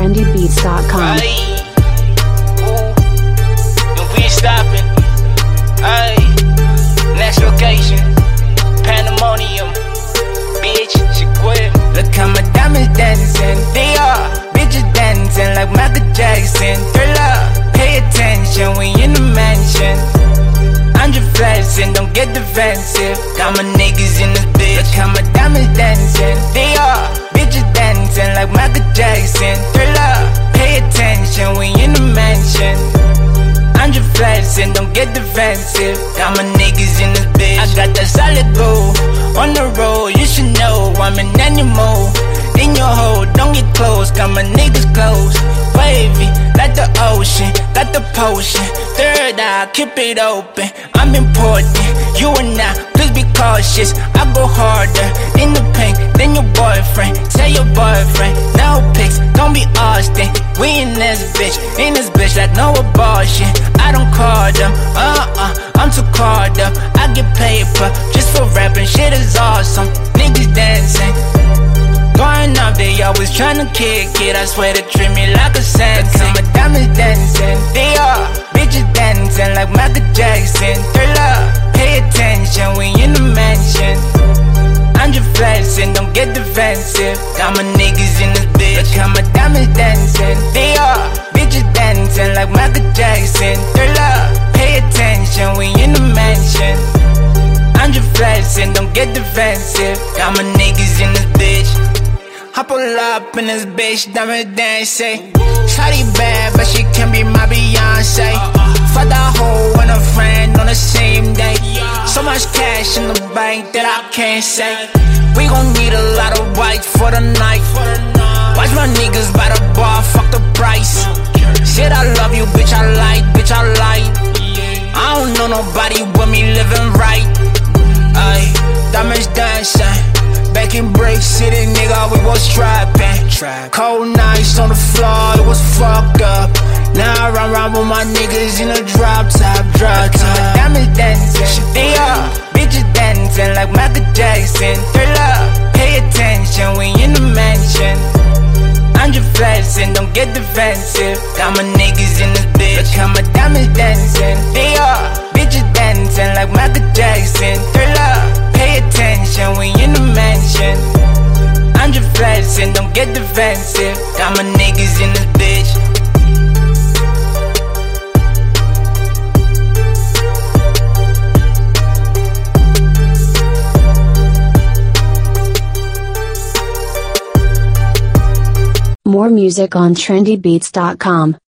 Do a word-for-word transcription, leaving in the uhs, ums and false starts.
trendy beats dot com. Aye. Ooh. And we ain't stopping. Aye. Next location. Pandemonium. Bitch, she quit. Look how my diamonds dancing. They are bitches dancing like Michael Jackson. Thriller. Pay attention when you in the mansion. I'm just flexing, don't get defensive. Got my niggas in this bitch. Look how my diamonds dancing. They are bitches dancing like Michael Jackson. Thriller. Pay attention when you in the mansion. I'm just flexing, don't get defensive. Got my niggas in this bitch. I got that solid gold on the road. You should know I'm an animal. In your hole, don't get close. Got my niggas close. Wavy, like the ocean. Got the potion. Third eye, keep it open. I'm important. You and I, please be cautious. I go harder in the paint than your boyfriend. Tell your boyfriend, no pics, don't be Austin. We in this bitch, in this bitch like no abortion. I don't call them, uh-uh, I'm too caught up. I get paper just for rapping, shit is awesome. Niggas dancing. Going up, they always tryna kick it. I swear they treat me like a saint. Look how my diamonds dancing. They are bitches dancing like Michael Jackson. Thriller, pay attention when you in the mansion. I'm just flexing, don't get defensive. Got my niggas in this bitch. Look how my diamonds dancing. They are bitches dancing like Michael Jackson. Thriller, pay attention when you in the mansion. I'm just flexing, don't get defensive. Got my niggas in this bitch. I pull up in this bitch, diamond dancing. Shawty bad, but she can be my Beyonce. Fuck that hoe and a friend on the same day. So much cash in the bank that I can't say. We gon' need a lot of white for the night. Watch my niggas by the bar, fuck the price. Shit, I love you, bitch, I like, bitch, I like. I don't know nobody with me living right. Ay, diamonds dancing. Back in Break City, nigga, we was trapping. Cold nights on the floor, it was fucked up. Now I run around with my niggas in a drop top, drop top. Diamonds dancing, they are bitches dancing like Michael Jackson. Thriller, pay attention when you in the mansion. I'm just flexing, don't get defensive. Got my niggas in this bitch. Look how my diamonds dancing. They are bitches dancing like Michael Jackson. Thriller, pay attention when you in the mansion. I'm just flexing, don't get defensive. Got my niggas in this bitch. More music on trendy beats dot com.